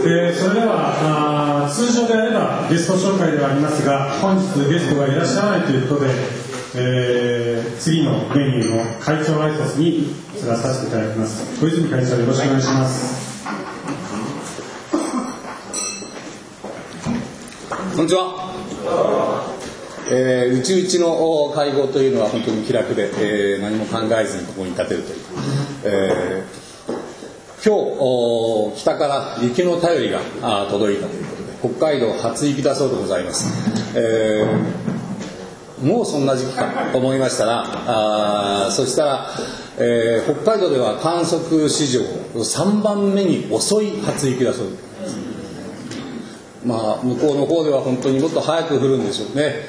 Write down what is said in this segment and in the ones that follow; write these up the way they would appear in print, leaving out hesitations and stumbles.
それでは通常であればゲスト紹介ではありますが、本日ゲストがいらっしゃらないということで、次のメニューの会長挨拶に移らさせていただきます。小泉会長、よろしくお願いします。 こんにちは。うちの会合というのは本当に気楽で、何も考えずにここに立てるという、今日北から雪の便りが届いたということで、北海道初雪だそうでございます。もうそんな時期かと思いましたら、そしたら、北海道では観測史上3番目に遅い初雪だそうです。向こうの方では本当にもっと早く降るんでしょうね。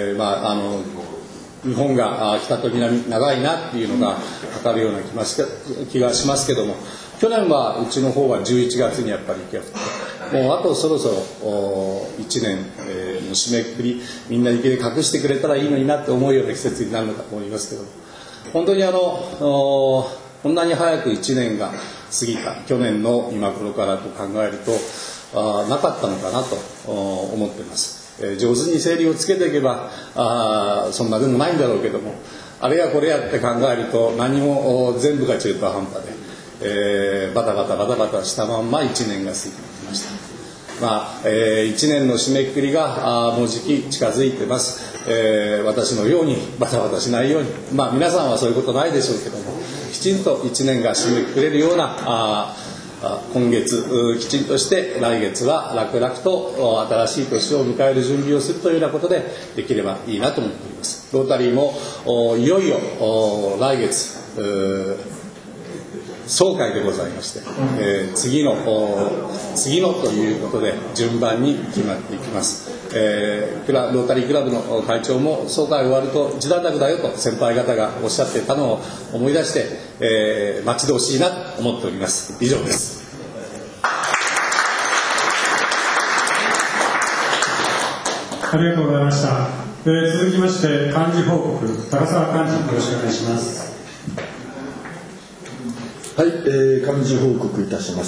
日本が北と南長いなっていうのが分かるような気がしますけども、去年はうちの方は11月にやっぱり雪が降って、もうあとそろそろ1年の締めくくり、みんな雪で隠してくれたらいいのになって思うような季節になるのかと思いますけども、本当にこんなに早く1年が過ぎた去年の今頃からと考えるとなかったのかなと思っています。上手に整理をつけていけばそんなでもないんだろうけども、あれやこれやって考えると何も全部が中途半端で、バタバタしたまんま1年が過ぎてきました。1年の締めくくりがもうじき近づいてます。私のようにバタバタしないように、皆さんはそういうことないでしょうけども、きちんと1年が締めくくれるような今月きちんとして来月は楽々と新しい年を迎える準備をするというようなことでできればいいなと思っております。ロータリーもいよいよ来月総会でございまして、次のということで順番に決まっていきます。ロータリークラブの会長も総会終わると一段落だよと先輩方がおっしゃっていたのを思い出して、待ち遠しいなと思っております。以上です。 ありがとうございました。続きまして幹事報告、高澤幹事、よろしくお願いします。 はい、幹事報告いたします。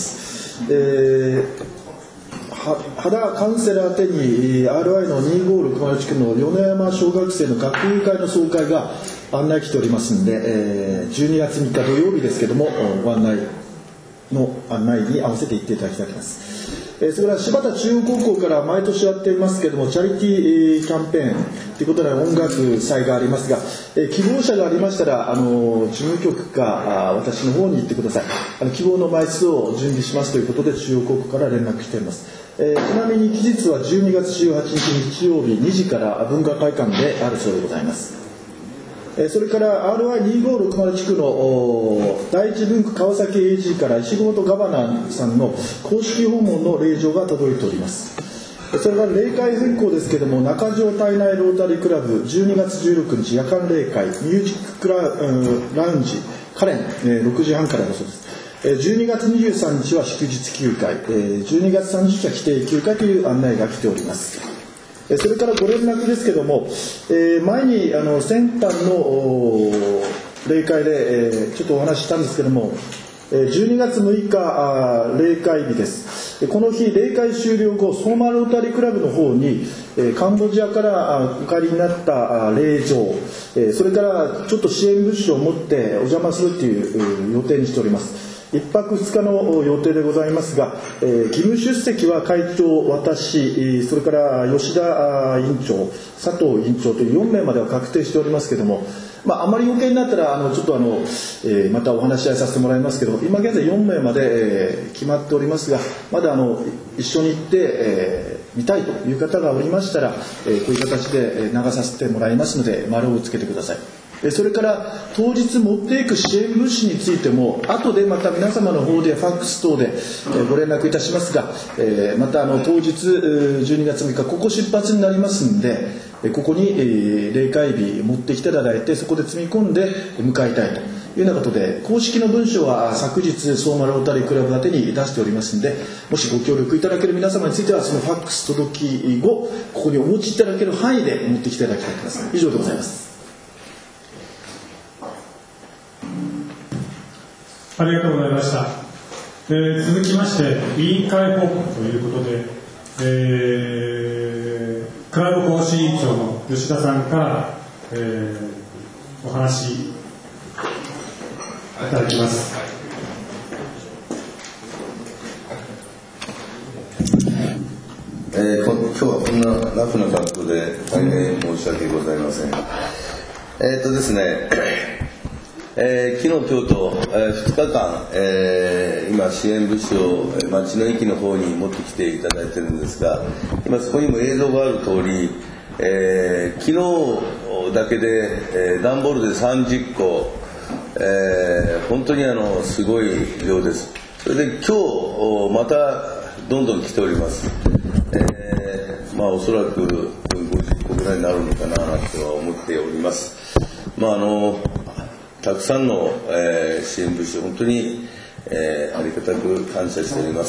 原カウンセラー宛てに RI の2560地区の米山小学生の学友会の総会が案内来ておりますので、12月3日土曜日ですけども、ご案内の案内に合わせて行っていただきたいと思います。それから柴田中央高校から毎年やっていますけれども、チャリティーキャンペーンということで音楽祭がありますが、希望者がありましたら事務局か私の方に行ってください。希望の枚数を準備しますということで中央高校から連絡しております。ちなみに期日は12月18日日曜日2時から文化会館であるそうでございます。それから RI2560 地区の第一分区川崎 AG から石本ガバナーさんの公式訪問の令状が届いております。それから例会変更ですけれども、中条体内ロータリークラブ12月16日夜間例会ミュージックラウンジカレン6時半からだそうです。12月23日は祝日休会、12月30日は規定休会という案内が来ております。それからご連絡ですけども、前に先端の例会で、ちょっとお話ししたんですけども、12月6日例会日です。この日例会終了後、相馬ロータリークラブの方にカンボジアからお借りになった令状、それからちょっと支援物資を持ってお邪魔するという予定にしております。1泊2日の予定でございますが、義務出席は会長、私、それから吉田委員長、佐藤委員長という4名までは確定しておりますけれども、あまり余計になったらちょっとまたお話し合いさせてもらいますけど、今現在4名まで決まっておりますが、まだ一緒に行って見たいという方がおりましたら、こういう形で流させてもらいますので丸をつけてください。それから当日持っていく支援物資についても後でまた皆様の方でファックス等でご連絡いたしますが、また当日12月6日ここ出発になりますんで、ここに例会日持ってきていただいて、そこで積み込んで向かいたいというようなことで、公式の文書は昨日相馬ロータリークラブ宛てに出しておりますので、もしご協力いただける皆様についてはそのファックス届き後ここにお持ちいただける範囲で持ってきていただきたいと思います。以上でございます。 ありがとうございました。 続きまして委員会報告ということで、クラブ講師委員長の吉田さんから、お話いただきます。 今日はこんなラフな格好で大変申し訳ございません。ですね、昨日今日と、2日間、今支援物資を町の駅の方に持ってきていただいているんですが、今そこにも映像がある通り、昨日だけで、段ボールで30個、本当にすごい量です。それで今日またどんどん来ております。おそらく50個ぐらいになるのかなとは思っております。たくさんの、支援物資本当に、ありがたく感謝しております。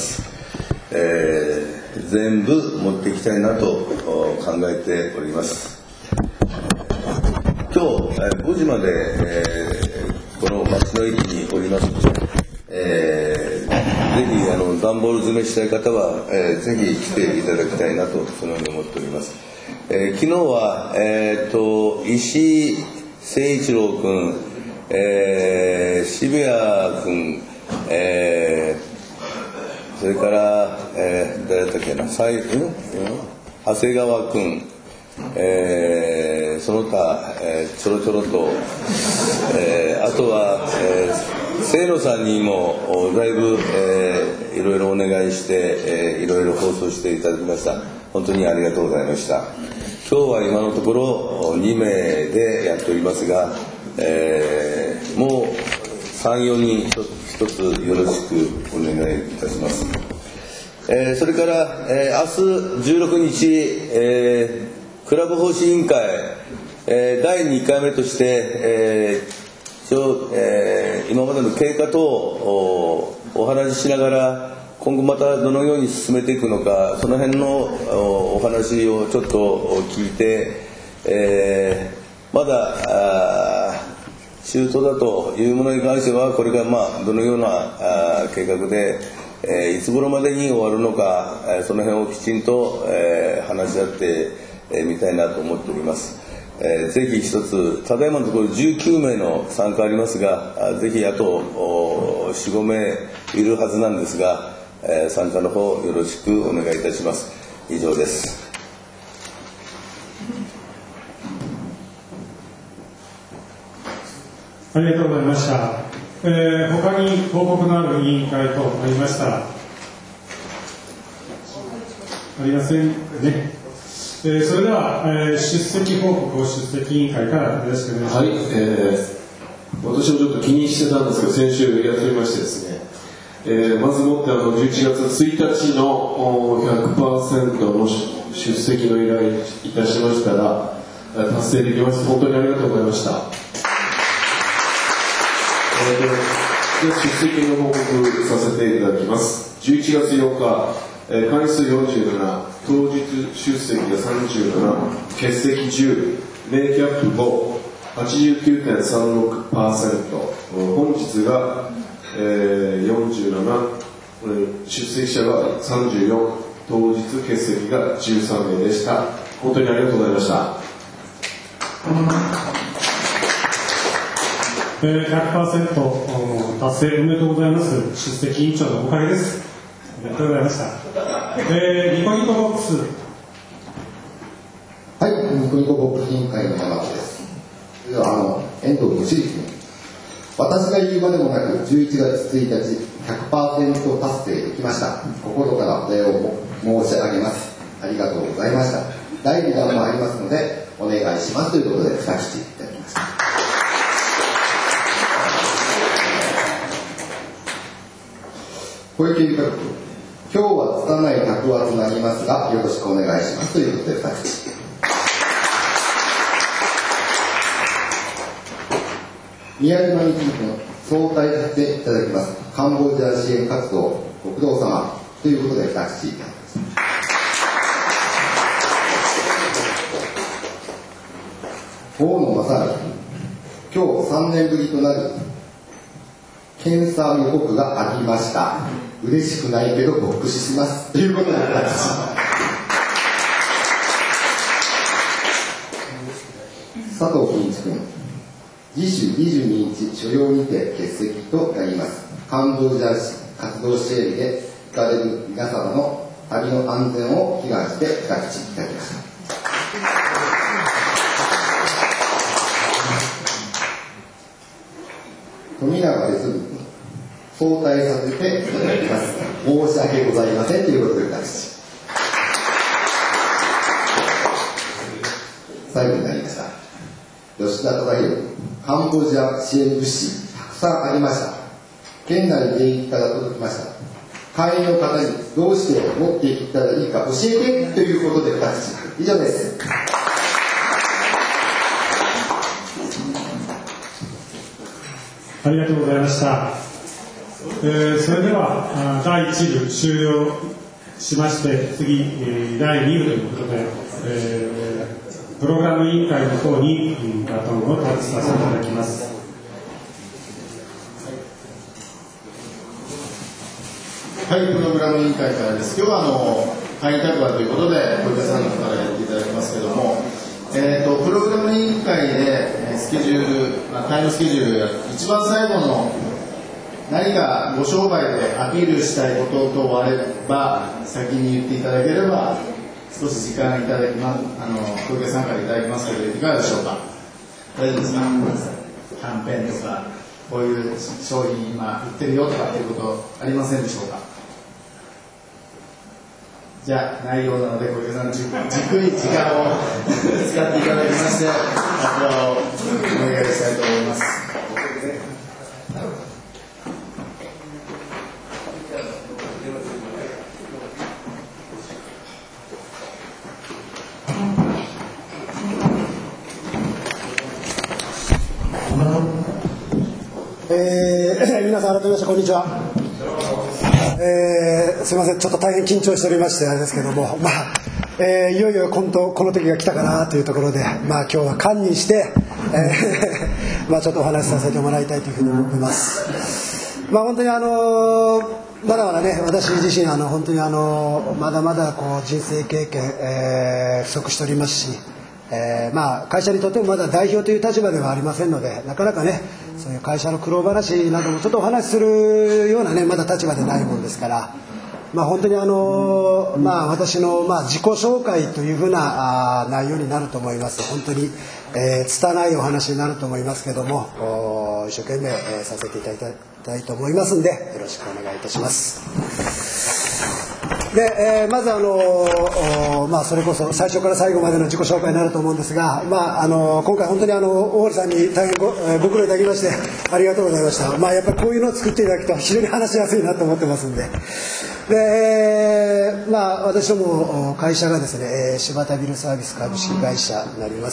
全部持っていきたいなと考えております。今日、5時まで、この町の駅におりますので、ぜひ段ボール詰めしたい方は、ぜひ来ていただきたいなとそのように思っております。昨日は、石井誠一郎君、渋谷君、それから、誰だったっけな、長谷川君、その他、ちょろちょろと、あとは、清野さんにもだいぶ、いろいろお願いして、いろいろ放送していただきました。本当にありがとうございました。今日は今のところ2名でやっておりますが、もう 3,4 人一つよろしくお願いいたします。それから、明日16日、クラブ奉仕委員会、第2回目として、今までの経過等をお話ししながら今後またどのように進めていくのか、その辺のお話をちょっと聞いて、まだ中途だというものに関してはこれがどのような計画で、いつ頃までに終わるのか、その辺をきちんと話し合ってみたいなと思っております。ぜひ一つ、ただいまのところ19名の参加ありますが、ぜひあと 4,5 名いるはずなんですが、参加の方よろしくお願いいたします。以上です。 ありがとうございました。他に報告のある委員会とありましたら、ありませんね。それでは、出席報告を出席委員会からよろしくお願いします。 はい、私もちょっと気にしてたんですけど、先週やっておりましてですね、まずもって11月1日の 100% の出席の依頼いたしましたら達成できました。本当にありがとうございました。出席の報告させていただきます。11月8日、回数47、当日出席が37、欠席10、メイキャップ5、89.36%、本日が、47、出席者が34、当日欠席が13名でした。本当にありがとうございました。 100% 達成おめでとうございます。出席委員長のおかげです。ありがとうございました。ニコニコボックス。 はい、ニコニコボックス委員会の山田です。では遠藤義之君、私が言うまでもなく11月1日 100% 達成できました。心からお礼を申し上げます。ありがとうございました。第2弾もありますのでお願いしますということで2口いただきました。小池由香子、今日は拙い客話となりますがよろしくお願いしますということで2口。宮島についての相対させていただきます。カンボジア支援活動ご苦労様ということで2口いただきました。大野正明、今日3年ぶりとなる検査予告がありました。嬉しくないけど牧師しますということで佐藤金一君、次週22日所要にて欠席となります。カンボジア活動支援で行かれる皆様の旅の安全を祈願して不着地いただきました。富永ですぐ早退させていただきます。申し訳ございませんということで不着地。最後になりました。吉田忠宏、カンボジア支援物資たくさんありました。県内全域から届きました。会員の方にどうして持っていったらいいか教えてということで2つ以上です。 ありがとうございました。それでは第1部終了しまして、次、第2部ということで、プログラム委員会の方にバトンをタッチさせていただきます。 はい、プログラム委員会からです。今日は会員宅話ということで小池さんの方からやっていただきますけども、プログラム委員会でスケジュール、タイムスケジュールや一番最後の何かご商売でアピールしたいこととあれば先に言っていただければ少し時間いただきます。小池さんからいただきますけどいかがでしょうか。大丈夫ですか。キャンペーンとかこういう商品今売ってるよとかっていうことありませんでしょうか。じゃあ内容なので小池さんじっくり時間を使っていただきましてお願いしたいと思います。 皆さん改めましてこんにちは。すみません、ちょっと大変緊張しておりましてあれですけども、いよいよこの時が来たかなというところで、今日は堪忍して、ちょっとお話しさせてもらいたいというふうに思います。本当にまだまだね、私自身本当にまだまだ人生経験、不足しておりますし、会社にとってもまだ代表という立場ではありませんので、なかなかねそういう会社の苦労話などもちょっとお話しするようなねまだ立場でないものですから、本当に私の自己紹介というふうな内容になると思います。本当に拙いお話になると思いますけども、一生懸命させていただきたいと思いますんでよろしくお願いいたします。で、まずそれこそ最初から最後までの自己紹介になると思うんですが、今回本当に大堀さんに大変ご苦労いただきましてありがとうございました。やっぱりこういうのを作っていただくと非常に話しやすいなと思ってますんで。で、私ども会社がですね、柴田ビルサービス株式会社になります。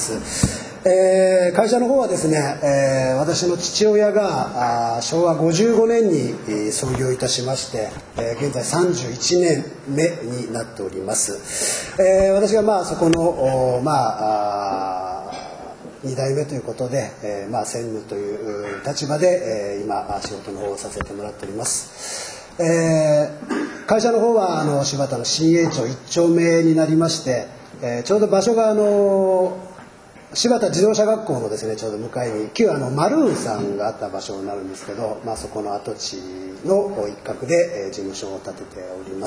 会社の方はですね、私の父親が昭和55年に創業いたしまして、現在31年目になっております。私がそこの2代目ということで、専務という立場で、今仕事の方をさせてもらっております。会社の方は柴田の新栄町1丁目になりまして、ちょうど場所が柴田自動車学校のですねちょうど向かいに旧マルーンさんがあった場所になるんですけど、そこの跡地の一角で、事務所を建てております。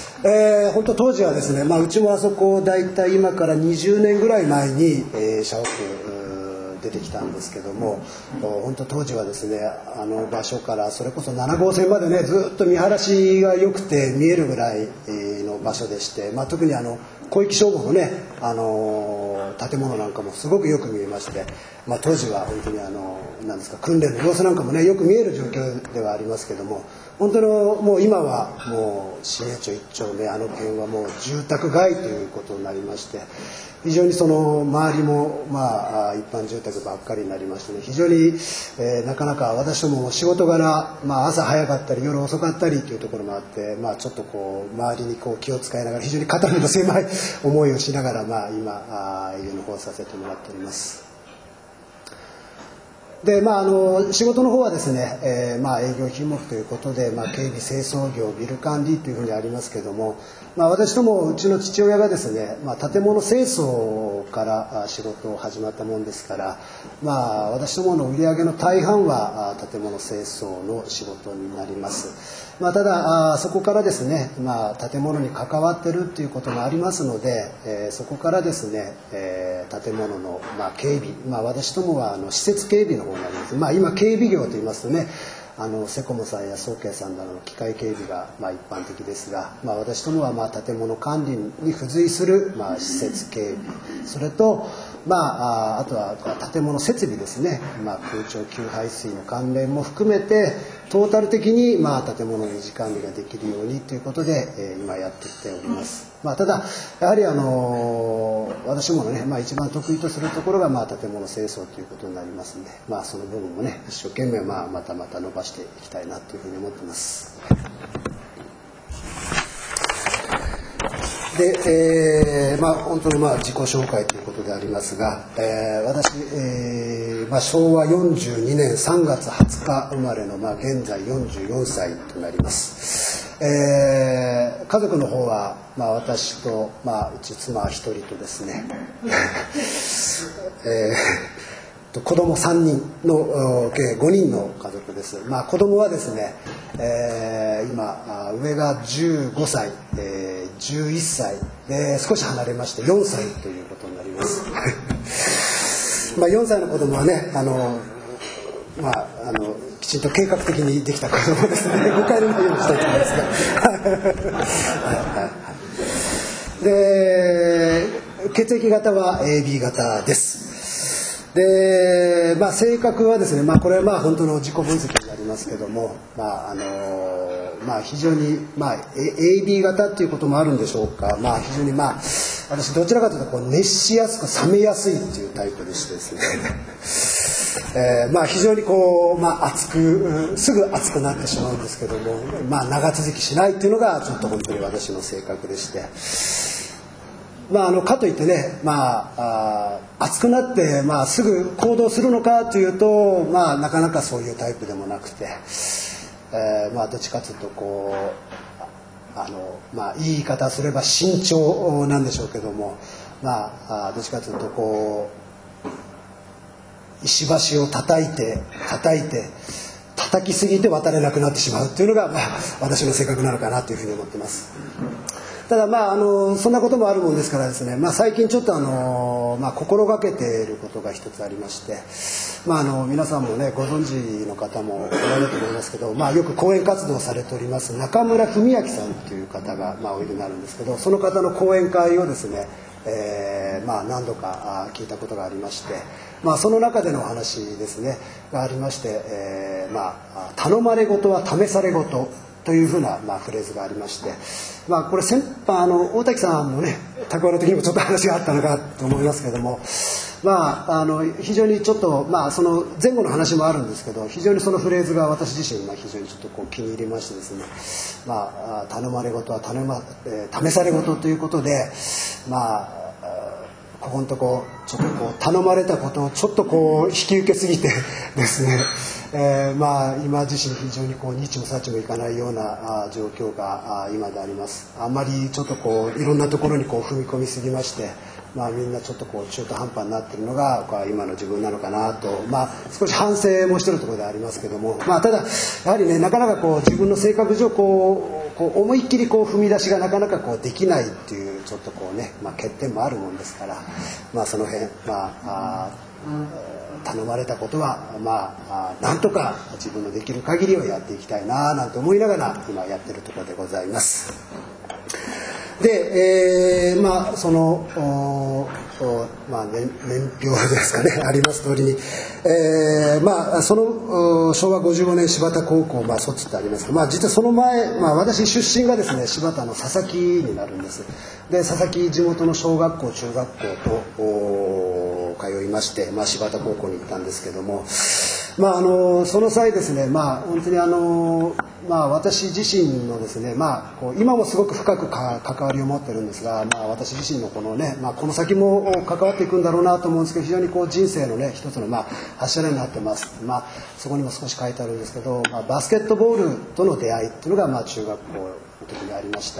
本当当時はですね、うちもあそこだいたい今から20年ぐらい前に、社屋出てきたんですけども、本当当時はですね場所からそれこそ7号線までねずっと見晴らしが良くて見えるぐらいの場所でして、特に広域消防のね建物なんかもすごくよく見えまして、当時は本当に何ですか訓練の様子なんかもねよく見える状況ではありますけども、本当のもう今はもう新栄町1丁目辺はもう住宅街ということになりまして、非常にその周りも一般住宅ばっかりになりましてね、非常に、なかなか私ども仕事柄、朝早かったり夜遅かったりというところもあって、ちょっと周りに気を使いながら非常に肩身の狭い思いをしながら今営業の方をさせてもらっております。 で仕事の方はですね、営業品目ということで、警備清掃業ビル管理というふうにありますけども、私どもうちの父親がですね、建物清掃から仕事を始まったもんですから、私どもの売り上げの大半は建物清掃の仕事になります。ただそこからですね、建物に関わってるっていうこともありますので、そこからですね、建物の警備、私どもは施設警備の方になります。今警備業といいますとね、セコムさんや総計さんなどの機械警備が一般的ですが、私どもは建物管理に付随する施設警備、それとあとは建物設備ですね、空調給排水の関連も含めてトータル的に建物の維持管理ができるようにということで、今やってきております。ただやはり私もね、一番得意とするところが建物清掃ということになりますので、その部分もね一生懸命また伸ばしていきたいなというふうに思っています。で、本当に自己紹介ということでありますが、私、昭和42年3月20日生まれの、現在44歳となります。家族の方は、私と、うち妻1人とですね、子供3人の計5人の家族です。子供はですね、今上が15歳、11歳で少し離れまして4歳ということになります。4歳の子供はね、きちんと計画的にできた子供ですので誤解のないようにしたいと思いますがで血液型は AB 型です。で性格はですね、これは本当の自己分析になりますけども、非常に、AB 型っていうこともあるんでしょうか、非常に私どちらかというと熱しやすく冷めやすいっていうタイプでしてですね非常にすぐ熱くなってしまうんですけども、長続きしないっていうのがちょっと本当に私の性格でして、かといってね、熱くなって、すぐ行動するのかというと、なかなかそういうタイプでもなくて、どっちかというといい言い方すれば慎重なんでしょうけども、どっちかというと石橋を叩いて叩きすぎて渡れなくなってしまうというのが、私の性格なのかなというふうに思っています。ただそんなこともあるもんですからですね、最近ちょっと心がけていることが一つありまして、皆さんもねご存知の方もおられると思いますけど、よく講演活動をされております中村文明さんという方がおいでになるんですけど、その方の講演会をですね、何度か聞いたことがありまして、その中でのお話ですねがありまして、頼まれ事は試され事というふうな、フレーズがありまして、これ大滝さんのね蓄えの時にもちょっと話があったのかと思いますけども、非常にちょっと、その前後の話もあるんですけど、非常にそのフレーズが私自身非常にちょっと気に入りましてですね、頼まれ事は試され事ということで、ここのとこちょっと頼まれたことをちょっと引き受けすぎてですね、今自身非常に日もさちもいかないような状況が今であります。あんまりちょっといろんなところに踏み込みすぎまして、みんなちょっと中途半端になっているのが今の自分なのかなと、少し反省もしているところでありますけども、ただやはりねなかなか自分の性格上思いっきり踏み出しがなかなかできないっていうちょっと欠点もあるもんですから、その辺頼まれたことはなんとか自分のできる限りをやっていきたいななんて思いながら今やってるところでございます。で、その年表ですかねあります通りに、その昭和55年柴田高校卒ってありますが、実はその前、私出身がですね柴田の佐々木になるんです。で佐々木地元の小学校中学校と通いまして、柴田高校に行ったんですけども、 その際ですね、本当に私自身のですね、今もすごく深く関わりを持ってるんですが、私自身のこのね、この先も関わっていくんだろうなと思うんですけど、非常に人生のね一つの柱になってます。そこにも少し書いてあるんですけど、バスケットボールとの出会いっていうのが中学校の時にありました。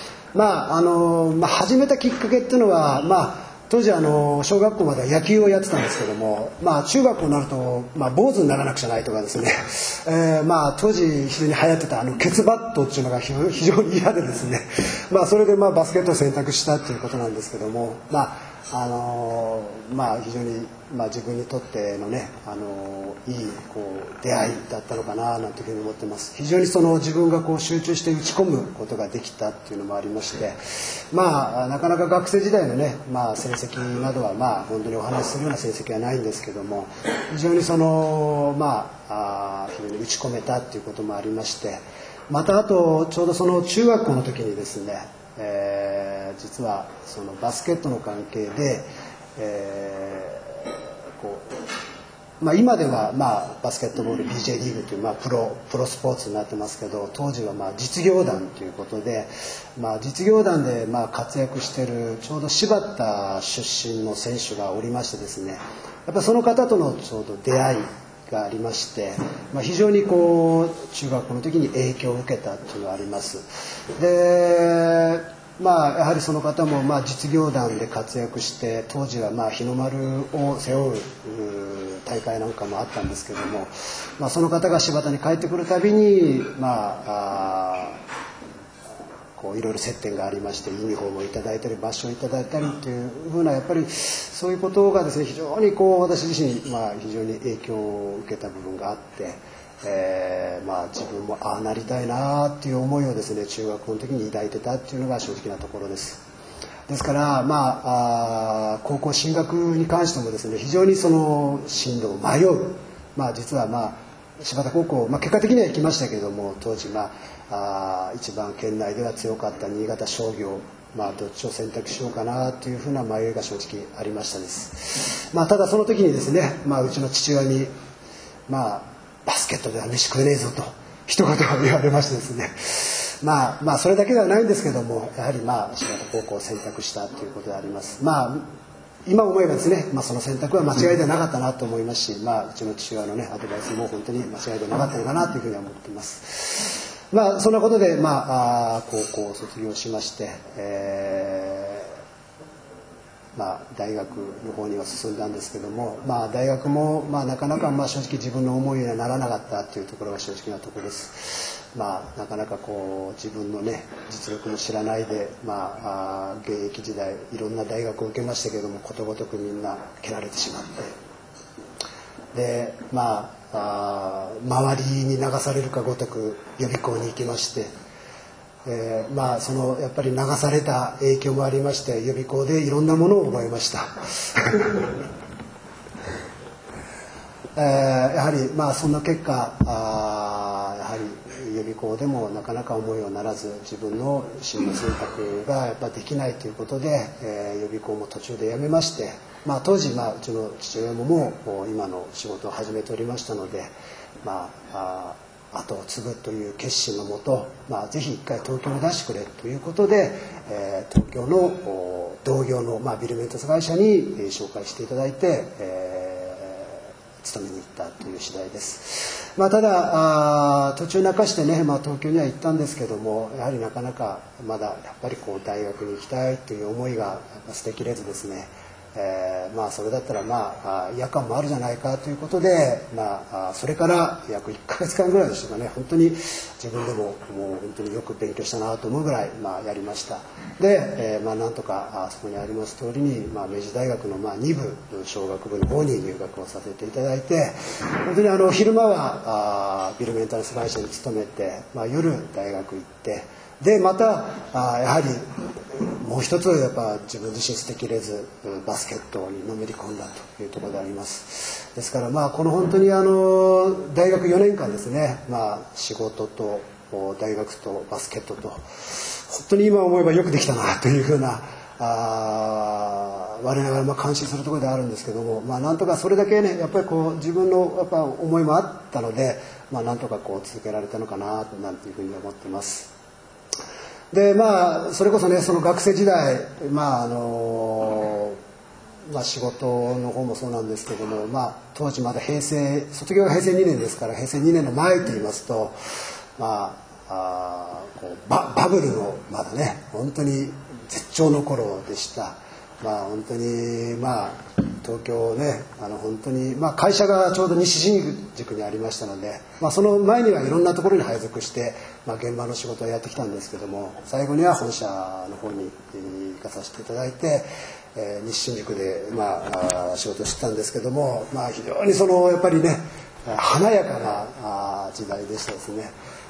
始めたきっかけっていうのは当時小学校までは野球をやってたんですけども、中学校になると、坊主にならなくちゃないとかですね、当時非常に流行ってたケツバットっていうのが非常に嫌でですね、それでバスケットを選択したっていうことなんですけども、非常に自分にとってのねいい出会いだったのかななんていうふうに思ってます。非常に自分が集中して打ち込むことができたっていうのもありまして、なかなか学生時代のね、成績などは本当にお話しするような成績はないんですけども、非常に非常に打ち込めたっていうこともありまして、またあとちょうど中学校の時にですね、実はバスケットの関係で、今ではバスケットボール BJ リーグというプロスポーツになってますけど、当時は実業団ということで、実業団で活躍しているちょうど柴田出身の選手がおりましてですね、やっぱりその方とのちょうど出会いがありまして、非常に中学校の時に影響を受けたというのがあります。でやはりその方も実業団で活躍して、当時は日の丸を背負う大会なんかもあったんですけども、その方が柴田に帰ってくるたびにいろいろ接点がありまして、ユニフォームをいただいたりバッシュをいただいたりというふうな、やっぱりそういうことがですね、非常に私自身非常に影響を受けた部分があって、自分もああなりたいなっていう思いをですね、中学校の時に抱いてたっていうのが正直なところです。ですから高校進学に関してもですね、非常に進路を迷う、実は柴田高校、結果的には行きましたけれども、当時一番県内では強かった新潟商業、どっちを選択しようかなというふうな迷いが正直ありましたです。ただその時にですね、うちの父親にバスケットでは飯食えねえぞと一言言われましてですね、それだけではないんですけども、やはり柴田高校を選択したということであります。今思えばですね、その選択は間違いではなかったなと思いますし、うちの父親のねアドバイスも本当に間違いではなかったのかなというふうに思っています。そんなことで高校を卒業しまして、大学の方には進んだんですけども、大学もなかなか正直自分の思いにはならなかったというところが正直なところです。なかなか自分のね実力も知らないで、現役時代いろんな大学を受けましたけども、ことごとくみんな蹴られてしまって、で周りに流されるかごとく予備校に行きまして、やっぱり流された影響もありまして、予備校でいろんなものを覚えましたやはりその結果やはり予備校でもなかなか思いはならず、自分の進路選択がやっぱできないということで、予備校も途中で辞めまして、当時うちの父親も今の仕事を始めておりましたので、後を継ぐという決心のもと、ぜひ一回東京に出してくれということで、東京の同業の、ビルメンテス会社に紹介していただいて、勤めに行ったという次第です。ただ途中泣かしてね、東京には行ったんですけども、やはりなかなかまだやっぱり大学に行きたいという思いが捨てきれずですね、それだったら夜間もあるじゃないかということで、それから約1ヶ月間ぐらいでしたかね、本当に自分でももう本当によく勉強したなと思うぐらいやりました。で、なんとかそこにあります通りに、明治大学の2部商学部の方に入学をさせていただいて、本当に昼間はビルメンタルス会社に勤めて、夜大学行って、でまたやはりもう一つやっぱ自分自身捨てきれずバスケットにのめり込んだというところであります。ですからこの本当に大学4年間ですね、仕事と大学とバスケットと本当に今思えばよくできたなというふうな我ながら感心するところであるんですけども、なんとかそれだけねやっぱり自分のやっぱ思いもあったので、なんとか続けられたのかななんていうふうに思ってます。でそれこそねその学生時代仕事の方もそうなんですけども、当時まだ卒業が平成2年ですから、平成2年の前といいますとバブルのまだね本当に絶頂の頃でした。本当に東京ね本当に会社がちょうど西新宿にありましたので、その前にはいろんなところに配属して、現場の仕事をやってきたんですけども、最後には本社の方に行かさせていただいて、西新宿で仕事してたんですけども、非常にやっぱりね華やかな時代でしたですね。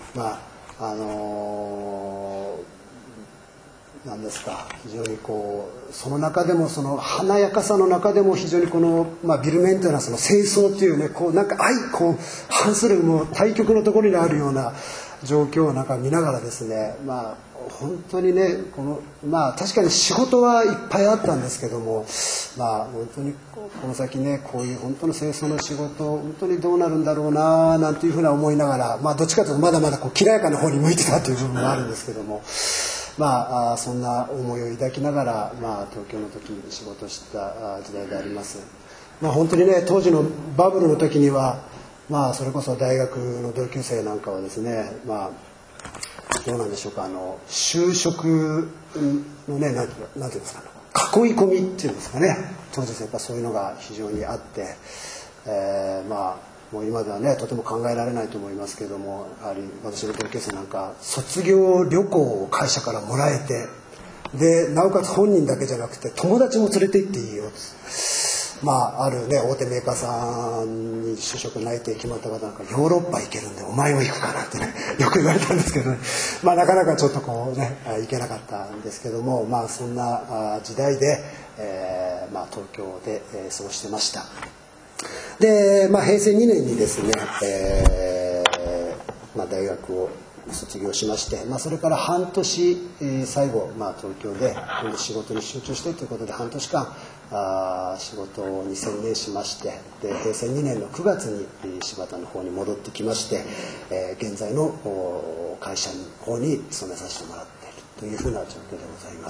なんですか、非常にその中でもその華やかさの中でも非常にビルメンというのはその清掃というねなんか反するもう対極のところにあるような状況を見ながらですね、本当にね確かに仕事はいっぱいあったんですけども、本当にこの先ねこういう本当の清掃の仕事本当にどうなるんだろうななんていうふうな思いながら、どっちかというとまだまだきらやかな方に向いてたという部分もあるんですけども、そんな思いを抱きながら、東京の時に仕事した時代であります。本当にね当時のバブルの時には、それこそ大学の同級生なんかはですね、どうなんでしょうか、就職のねなんていうんですか、囲い込みっていうんですかね、当時やっぱそういうのが非常にあって、もう今ではねとても考えられないと思いますけども、やはり私の同級生なんか卒業旅行を会社からもらえて、でなおかつ本人だけじゃなくて友達も連れて行っていいよ、あるね大手メーカーさんに就職内定決まった方なんかヨーロッパ行けるんでお前も行くかなってねよく言われたんですけどね、なかなかちょっと行けなかったんですけども、そんな時代で、東京で過ごしてました。で、平成2年にですね、大学を卒業しまして、それから半年、最後、東京で仕事に集中してということで半年間仕事に専念しまして、で平成2年の9月に柴田の方に戻ってきまして、現在の会社の方に勤めさせてもらっているというふうな状況でございます。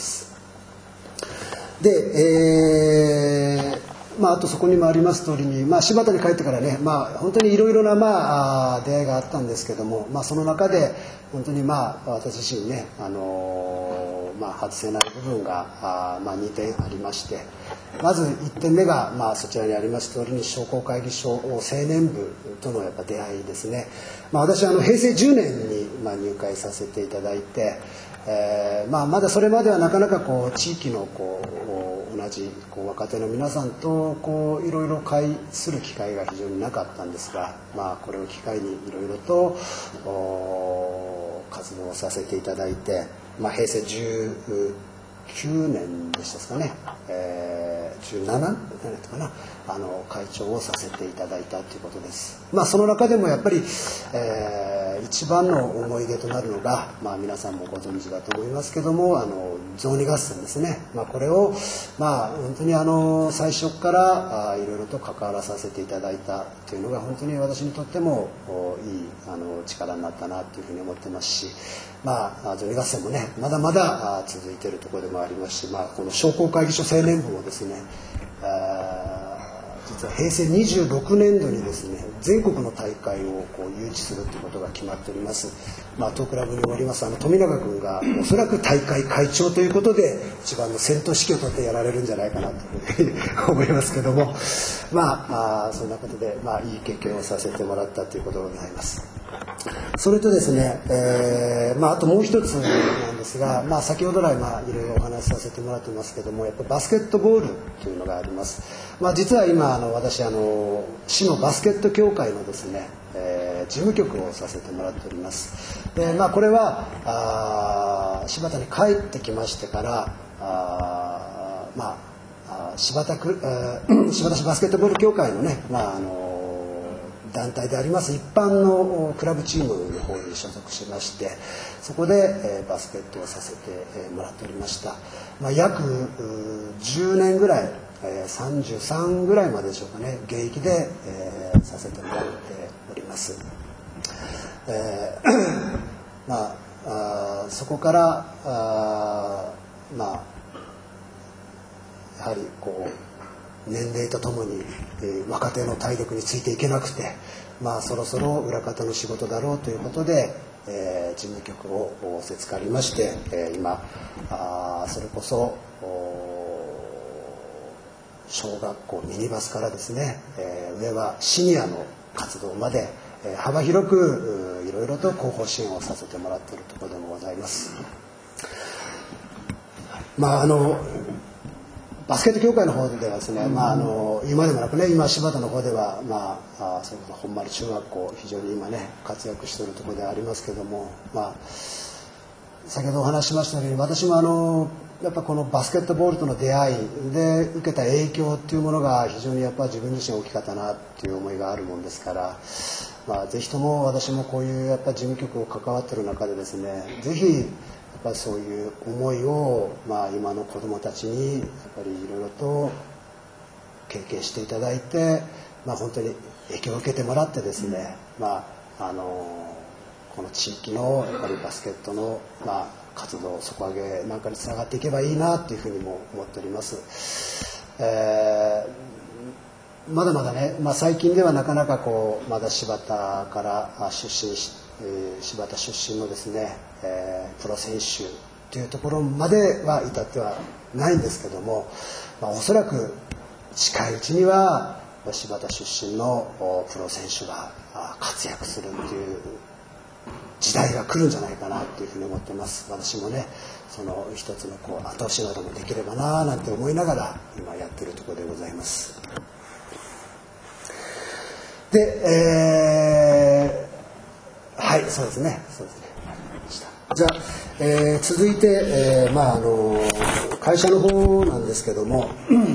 で、あとそこにもあります通りに、柴田に帰ってからね、本当にいろいろな出会いがあったんですけども、その中で本当に私自身ね、外せない部分が2点ありまして、まず1点目がそちらにあります通りに商工会議所青年部とのやっぱ出会いですね。私平成10年に入会させていただいて、まだそれまではなかなか地域の同じ若手の皆さんといろいろ会する機会が非常になかったんですが、これを機会にいろいろと活動させていただいて、平成19年でしたですかね、17年かな、会長をさせていただいたということです。その中でもやっぱり、一番の思い出となるのが、皆さんもご存知だと思いますけども、雑煮合戦ですね。これを、本当に最初からいろいろと関わらさせていただいたというのが本当に私にとってもいい力になったなというふうに思ってますし、雑煮合戦もねまだまだ続いているところでもありますし、この商工会議所青年部もですね、実は平成26年度にですね全国の大会を誘致するということが決まっております。当クラブにおります富永君がおそらく大会会長ということで一番の先頭指揮を取ってやられるんじゃないかなというふうに思いますけども、そんなことで、いい経験をさせてもらったということでございます。それとですね、あともう一つなんですが、先ほど来いろいろお話しさせてもらってますけども、やっぱバスケットボールというのがあります。実は今私市のバスケット協会のですね、事務局をさせてもらっております。で、これは柴田に帰ってきましてから柴田市バスケットボール協会のね、 団体であります一般のクラブチームの方に所属しまして、そこでバスケットをさせてもらっておりました。約10年ぐらい、33ぐらいまででしょうかね、現役でさせてもらっております。そこからやはりこう年齢とともに、若手の体力についていけなくて、そろそろ裏方の仕事だろうということで、事務局を設かりまして、今それこそ小学校ミニバスからですね、上はシニアの活動まで、幅広くいろいろと広報支援をさせてもらっているところでもございます。バスケット協会の方ではですね、今でもなくね、今柴田の方ではそれこそ本丸中学校非常に今ね活躍しているところではありますけども、先ほどお話ししましたように、私もやっぱこのバスケットボールとの出会いで受けた影響っていうものが非常にやっぱ自分自身大きかったなっていう思いがあるもんですから、ぜひとも私もこういうやっぱ事務局を関わっている中でですね、ぜひやっぱりそういう思いを、今の子どもたちにやっぱりいろいろと経験していただいて、本当に影響を受けてもらってですね、この地域のやっぱりバスケットの、活動底上げなんかにつながっていけばいいなというふうにも思っております。まだまだね、最近ではなかなかまだ柴田から柴田出身のですね、プロ選手というところまでは至ってはないんですけども、おそらく近いうちには柴田出身のプロ選手が活躍するという時代が来るんじゃないかなというふうに思ってます。私もね、その一つの後押しなどもできればななんて思いながら今やっているところでございます。で、はい、そうですね。じゃあ、続いて、会社の方なんですけども、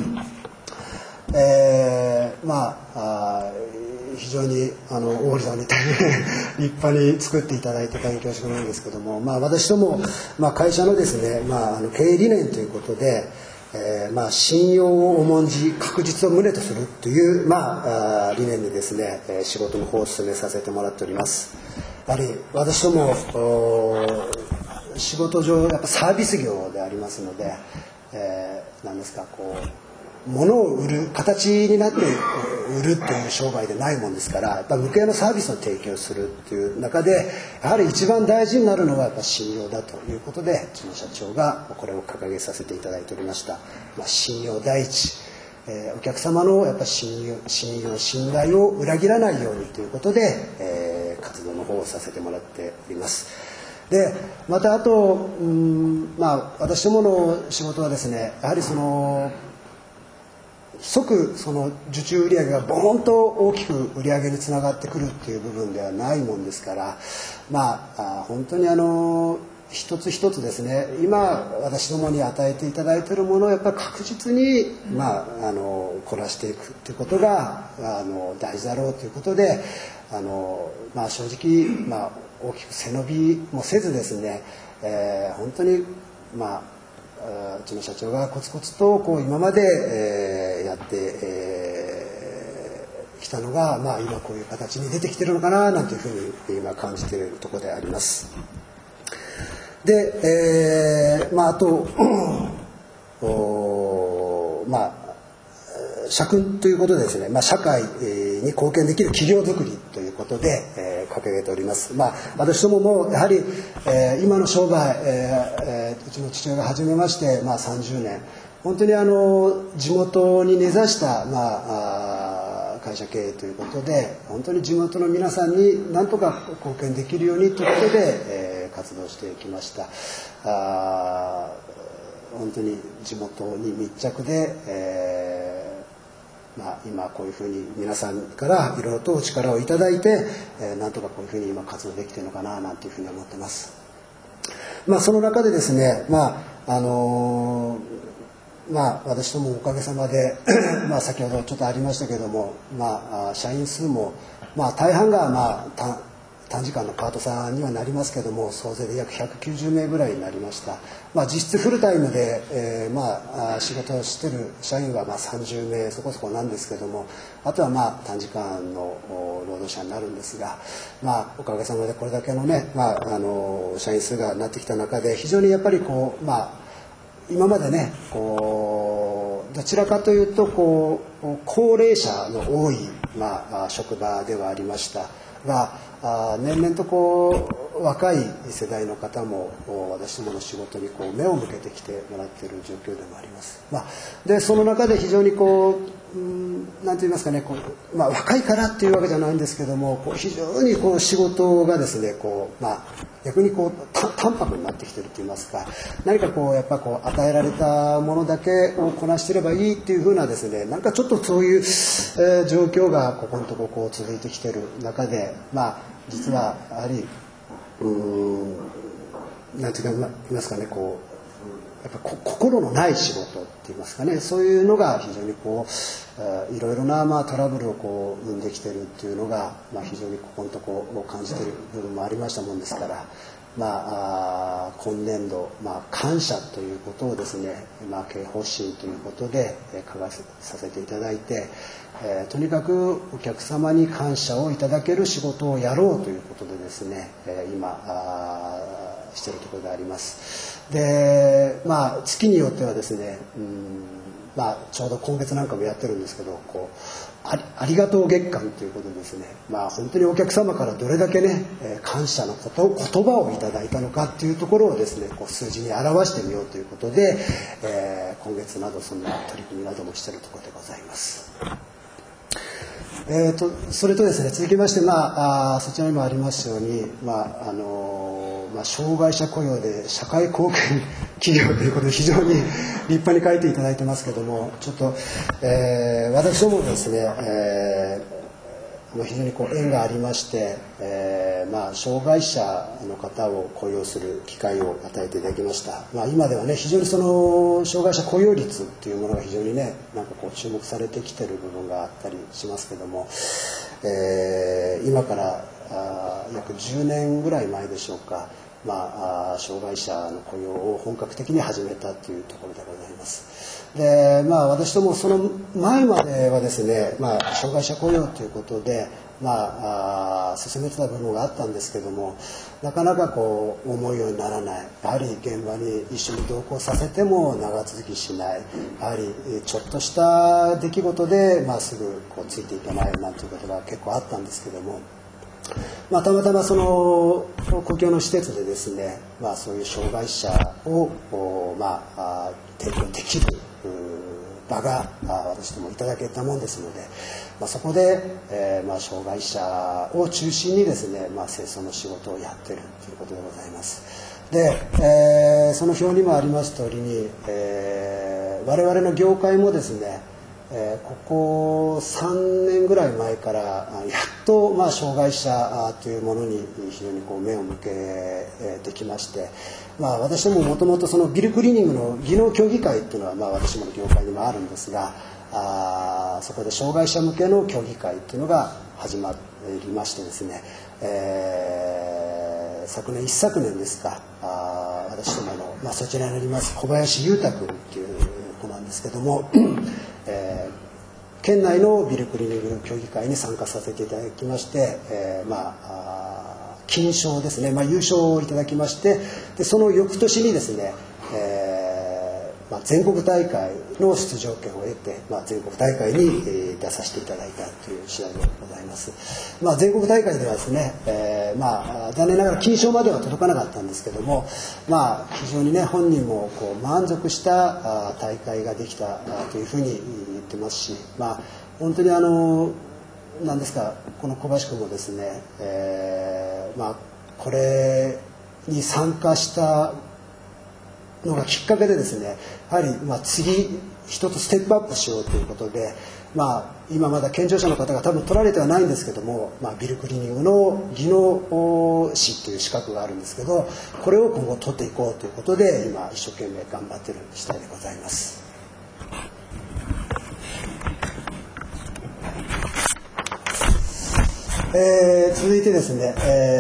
非常に大堀さんに大変立派に作っていただいて大変恐縮なんですけども、私ども、会社のですね、経営理念ということで、信用を重んじ確実を旨とするという、理念でですね、仕事の方を進めさせてもらっております。やはり私ども仕事上やっぱサービス業でありますので、何ですか物を売る形になって売るっていう商売でないもんですから、やっぱ無形のサービスの提供するっていう中で、やはり一番大事になるのはやっぱ信用だということで、うちの社長がこれを掲げさせていただいておりました。信用第一、お客様のやっぱ信用信頼を裏切らないようにということで、活動の方をさせてもらっております。でまたあと、私どもの仕事はですね、やはり即受注売上がボーンと大きく売上につながってくるっていう部分ではないもんですから、本当に一つ一つですね、今私どもに与えていただいているものをやっぱり確実にこなしていくということが大事だろうということで、正直、大きく背伸びもせずですね、本当にうちの社長がコツコツと今までやってきたのが、今こういう形に出てきてるのかななんていうふうに今感じているところであります。で、あと社訓ということでですね、社会に貢献できる企業づくりということで、掲げております。私どももやはり、今の商売、うちの父親が始めまして、30年本当に地元に根ざした、会社経営ということで、本当に地元の皆さんに何とか貢献できるようにということで、活動してきました。本当に地元に密着で、今こういうふうに皆さんからいろいろとお力をいただいて、なんとかこういうふうに今活動できているのかななんていうふうに思ってます。その中でですね、私どもおかげさまで先ほどちょっとありましたけども、社員数も大半が短時間のパートさんにはなりますけども、総勢で約190名ぐらいになりました。実質フルタイムで、仕事をしている社員は30名そこそこなんですけども、あとは短時間の労働者になるんですが、おかげさまでこれだけのね、社員数がなってきた中で、非常にやっぱり今までね、どちらかというと高齢者の多い、職場ではありましたが、年々と若い世代の方も私どもの仕事に目を向けてきてもらっている状況でもあります。でその中で非常になんて言いますかね、若いからっていうわけじゃないんですけども、非常に仕事がですね逆に淡白になってきていると言いますか、何かやっぱ与えられたものだけをこなしていればいいっていう風なですね、なんかちょっとそういう、状況がここのところ続いてきている中で、実はやはりなんて言いますかね、やっぱ心のない仕事って言いますかね、そういうのが非常にいろいろなトラブルを生んできているっていうのが、非常にここのところを感じている部分もありましたもんですから、今年度、感謝ということをですね、経営方針ということで書かさせていただいて、とにかくお客様に感謝をいただける仕事をやろうということでですね、今しているところであります。で、月によってはですね、ちょうど今月なんかもやってるんですけど、ありがとう月間ということでですね、本当にお客様からどれだけね、感謝の言葉をいただいたのかっていうところをですね、数字に表してみようということで、今月などそんな取り組みなどもしているところでございます。それとですね、続きまして、そちらにもありますように、障害者雇用で社会貢献企業ということで非常に立派に書いていただいてますけども、ちょっと、私どもですね、非常に縁がありまして、障害者の方を雇用する機会を与えていただきました。今ではね、非常にその障害者雇用率っていうものが非常にね、注目されてきている部分があったりしますけども、今から約10年ぐらい前でしょうか、障害者の雇用を本格的に始めたというところでございます。で、私どもその前まではですね、障害者雇用ということで、進めてた部分があったんですけども、なかなか思うようにならない。やはり現場に一緒に同行させても長続きしない。やはりちょっとした出来事ですぐついていけないなんていうことが結構あったんですけども、たまたまその公共の施設でですね、そういう障害者を提供できる場が私どもいただけたもんですので、そこで、障害者を中心にですね、清掃の仕事をやっているということでございます。で、その表にもあります通りに、我々の業界もですね、ここ3年ぐらい前からやっと障害者というものに非常に目を向けてきまして、私どももともとそのビルクリーニングの技能協議会っていうのは私どもの業界にもあるんですが、そこで障害者向けの協議会っていうのが始まりましてですね、昨年一昨年ですか、私どもの、そちらにあります小林裕太君っていう子なんですけども、県内のビルクリーニング協議会に参加させていただきまして、金賞ですね、優勝をいただきまして、でその翌年にですね、全国大会の出場権を得て、全国大会に出させていただいたという次第でございます。全国大会ではですね、残念ながら金賞までは届かなかったんですけども、非常にね、本人も満足した大会ができたというふうに言ってますし、本当に何ですか、この小林君もですね、これに参加したのがきっかけでですね、やはり次一つステップアップしようということで、今まだ健常者の方が多分取られてはないんですけども、ビルクリーニングの技能士という資格があるんですけど、これを今後取っていこうということで今一生懸命頑張っている次第でございます。 続いてですね、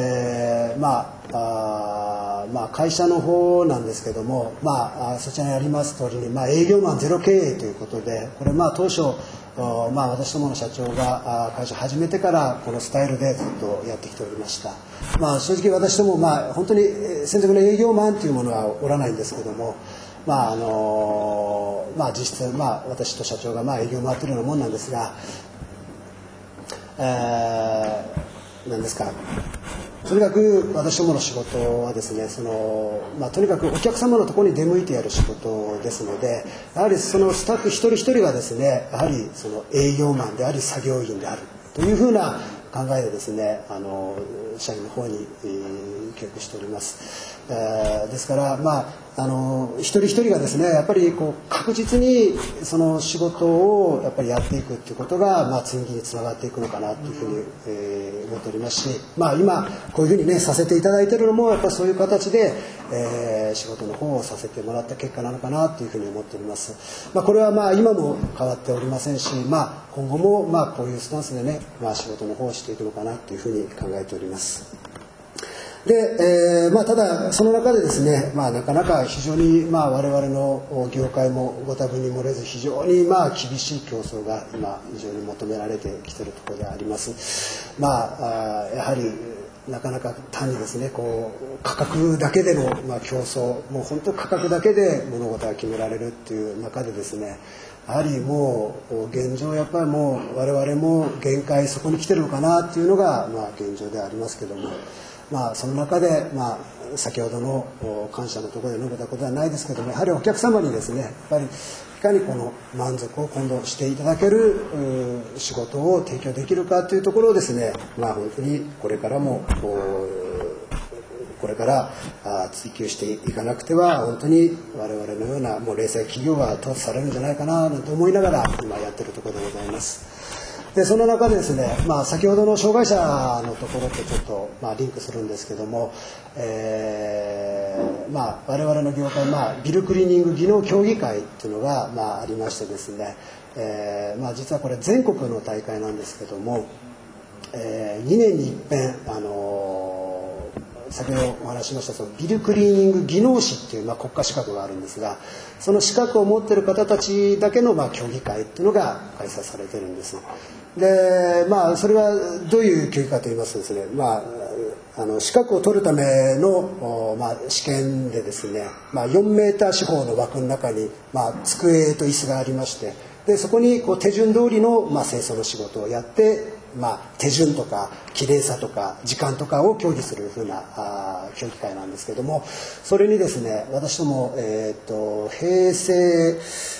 会社の方なんですけども、そちらにあります通りに、営業マンゼロ経営ということで、これ当初私どもの社長が会社を始めてからこのスタイルでずっとやってきておりました。正直私ども本当に専属の営業マンというものはおらないんですけども、実質私と社長が営業を回っているようなもんなんですが、何ですか、とにかく私どもの仕事はですね、とにかくお客様のところに出向いてやる仕事ですので、やはりそのスタッフ一人一人がですね、やはりその営業マンであり作業員であるというふうな考えでですね、社員の方に教育しております。ですから一人一人がですね、やっぱり確実にその仕事をやっぱりやっていくっていうことが次につながっていくのかなというふうに思っておりますし、今こういうふうにねさせていただいているのもやっぱりそういう形で仕事の方をさせてもらった結果なのかなというふうに思っております。これは今も変わっておりませんし、今後もこういうスタンスでね仕事の方をしていくのかなというふうに考えております。で、ただその中でですね、なかなか非常に我々の業界もご多分に漏れず非常に厳しい競争が今非常に求められてきているところであります。やはりなかなか単にですね価格だけでの競争、もう本当価格だけで物事が決められるっていう中でですね、やはりもう現状やっぱりもう我々も限界そこに来てるのかなっていうのが現状でありますけども、その中で先ほどの感謝のところで述べたことはないですけども、やはりお客様にですね、やっぱりいかにこの満足を今度していただける仕事を提供できるかというところをですね、本当にこれからもこれから追求していかなくては本当に我々のようなもう零細企業が淘汰されるんじゃないかなと思いながら今やっているところでございます。でその中でですね、先ほどの障害者のところとちょっとリンクするんですけども、我々の業界、ビルクリーニング技能協議会っていうのがありましてですね、実はこれ全国の大会なんですけども、2年に一遍先ほどお話ししましたそのビルクリーニング技能士っていう国家資格があるんですが、その資格を持っている方たちだけの協議会っていうのが開催されているんです。でそれはどういう競技かといいますとですね、資格を取るための、試験でですね、4メーター四方の枠の中に、机と椅子がありまして、でそこに手順通りの、清掃の仕事をやって、手順とか綺麗さとか時間とかを協議するふうな競技会なんですけども、それにですね私ども、平成、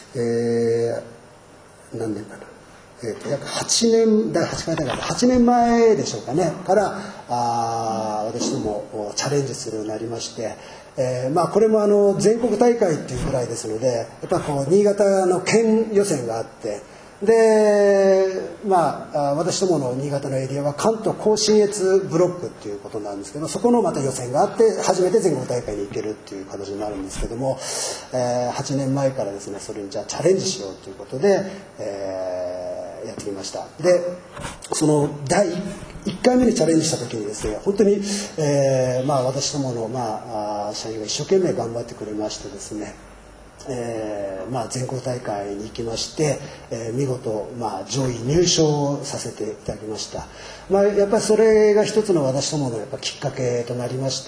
何年かな、約8年前でしょうかねから私どもチャレンジするようになりまして、これも全国大会っていうぐらいですので、やっぱ新潟の県予選があって、で私どもの新潟のエリアは関東甲信越ブロックっていうことなんですけど、そこのまた予選があって初めて全国大会に行けるっていう形になるんですけども、8年前からですねそれにじゃあチャレンジしようということで、やってきました。でその第1回目にチャレンジした時にですね、本当に、私どもの、社員が一生懸命頑張ってくれましてですね、全国大会に行きまして、見事、上位入賞させていただきました。やっぱりそれが一つの私どものやっぱきっかけとなりまして、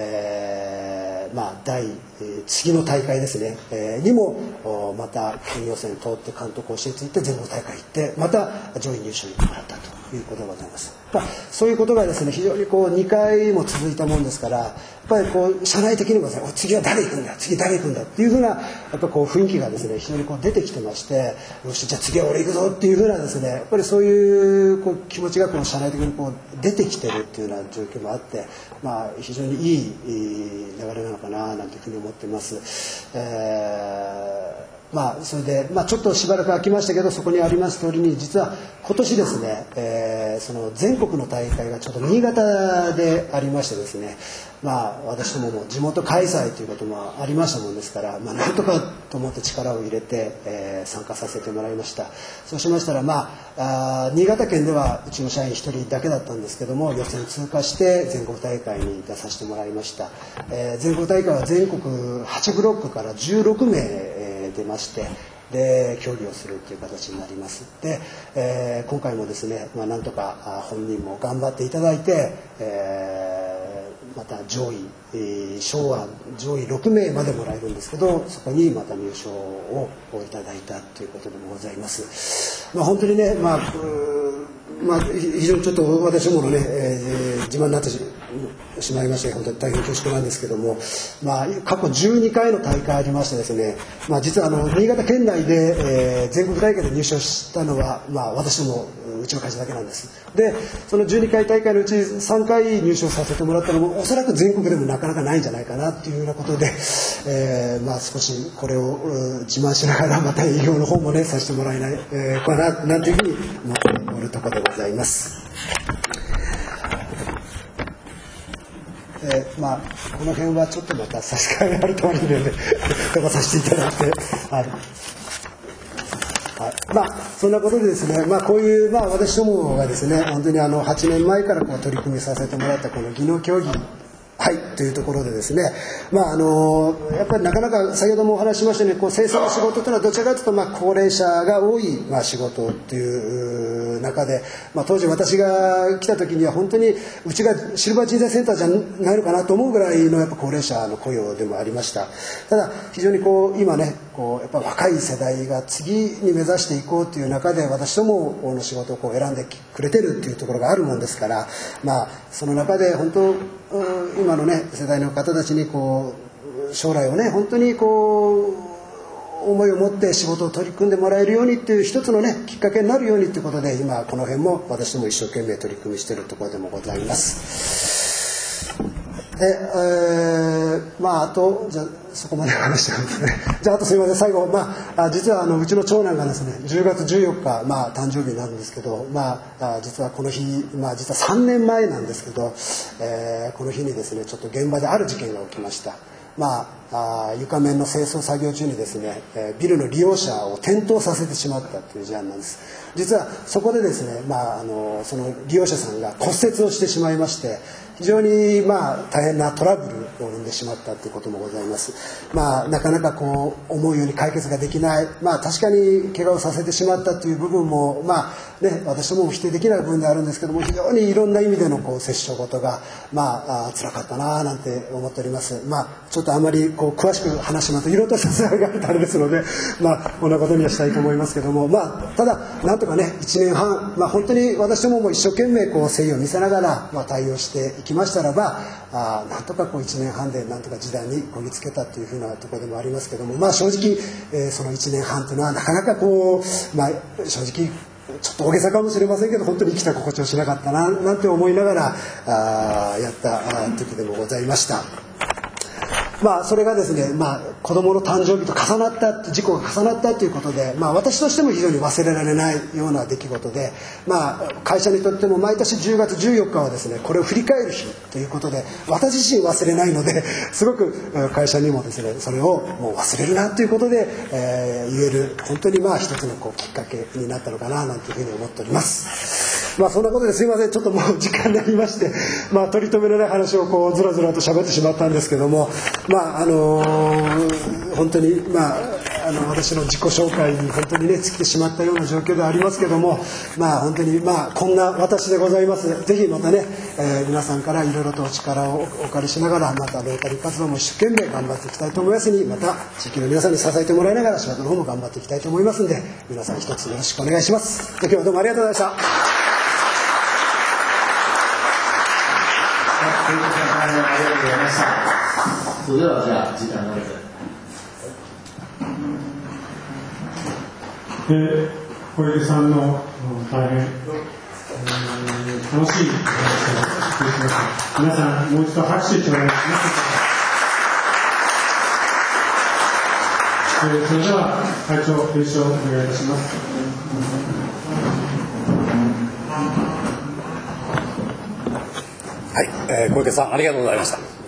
次の大会ですね、にもまた県予選通って関東甲信越行って全国大会行ってまた上位入賞にもらったということでございます。そういうことがですね非常に2回も続いたもんですから、やっぱり社内的にもですね、次は誰行くんだ次誰行くんだっていうふうなやっぱ雰囲気がですね非常に出てきてまして、よしじゃあ次は俺行くぞっていうふうなですね、やっぱりそういう気持ちが社内的に出てきてるっていうような状況もあって、非常にいい流れなのかななんていうふうに思っています。 それで、ちょっとしばらく空きましたけど、そこにあります通りに、実は今年ですね、その全国の大会がちょっと新潟でありましてですね、私どもも地元開催ということもありましたもんですから、なんとかと思って力を入れて、参加させてもらいました。そうしましたら、新潟県ではうちの社員1人だけだったんですけども、予選通過して全国大会に出させてもらいました。全国大会は全国8ブロックから16名出まして、で競技をするという形になります。で、今回もですね、なんとか本人も頑張っていただいて、また上位賞は上位6名までもらえるんですけど、そこにまた入賞をいただいたということでもございます。本当にね、非常にちょっと私どものね、自慢になってしまいまして、本当に大変恐縮なんですけども、過去12回の大会ありましてですね、実は新潟県内で、全国大会で入賞したのは、私どもうちの会社だけなんです。で、その12回大会のうち3回入賞させてもらったのも、おそらく全国でもなかなかないんじゃないかなっていうようなことで、少しこれを自慢しながら、また営業の方もねさせてもらえないかななんていうふうに思っておるところでございます。この辺はちょっとまた差し替えある通りでね飛ばさせていただいて、そんなことでですね、こういう、私どもがですね、本当に8年前からこう取り組みさせてもらったこの技能競技というところでですね、やっぱりなかなか先ほどもお話ししましたように、清掃の仕事というのはどちらかというと高齢者が多い仕事という中で、当時私が来た時には本当にうちがシルバー人材センターじゃないのかなと思うぐらいのやっぱ高齢者の雇用でもありました。ただ非常に今ね、やっぱ若い世代が次に目指していこうという中で、私どもの仕事を選んでくれてるっていうところがあるもんですから、その中で本当今のね世代の方たちに将来をね本当に思いを持って仕事を取り組んでもらえるようにっていう一つのねきっかけになるようにということで、今この辺も私ども一生懸命取り組みしているところでもございます。で、あとじゃあそこまで話してますね。じゃああとすみません、最後、実はうちの長男がですね10月14日、誕生日になるんですけど、実はこの日、実は3年前なんですけど、この日にですねちょっと現場である事件が起きました。床面の清掃作業中にですね、ビルの利用者を転倒させてしまったという事案なんです。実はそこでですね、その利用者さんが骨折をしてしまいまして、非常に大変なトラブルを生んでしまったということもございます。なかなか思うように解決ができない、確かに怪我をさせてしまったという部分も私どもも否定できない部分であるんですけども、非常にいろんな意味での接触事が辛かったななんて思っております。ちょっとあまり詳しく話しますといろいろと説明があるとあれですので、こんなことにはしたいと思いますけども、ただなんとかね1年半、本当に私どもも一生懸命誠意を見せながら対応していきましたらば、なんとか1年半でなんとか時代にこぎつけたというふうなところでもありますけども、正直、その1年半というのはなかなか正直ちょっと大げさかもしれませんけど、本当に生きた心地をしなかったななんて思いながらやった時でもございました。それがですね、子供の誕生日と重なった事故が重なったということで、私としても非常に忘れられないような出来事で、会社にとっても毎年10月14日はですねこれを振り返る日ということで、私自身忘れないので、すごく会社にもですねそれをもう忘れるなということで、言える本当に一つのきっかけになったのかななんていうふうに思っております。そんなことですいません、ちょっともう時間になりまして、取り留めのない話をずらずらと喋ってしまったんですけども、本当に私の自己紹介に本当にね尽きてしまったような状況ではありますけども、本当にこんな私でございます。ぜひまたね、皆さんからいろいろとお力をお借りしながら、またロータリー活動も一生懸命頑張っていきたいと思いますに、また地域の皆さんに支えてもらいながら仕事の方も頑張っていきたいと思いますので、皆さん一つよろしくお願いします。今日はどうもありがとうございました。 ありがとうございました。それではじゃあ時間の小池さんの大変、楽しい話を聞いてました。皆さんもう一度拍手してお願いします。 それでは会長、提唱をお願いいたします。 はい、小池さんありがとうございました。